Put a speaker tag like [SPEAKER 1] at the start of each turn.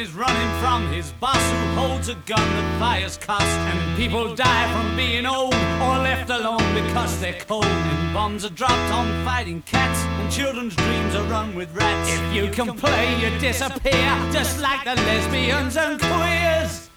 [SPEAKER 1] he's running from his boss who holds a gun that fires cost. And people die from being old or left alone because they're cold. And bombs are dropped on fighting cats, and children's dreams are run with rats. If you can play, you disappear, just like the lesbians and queers.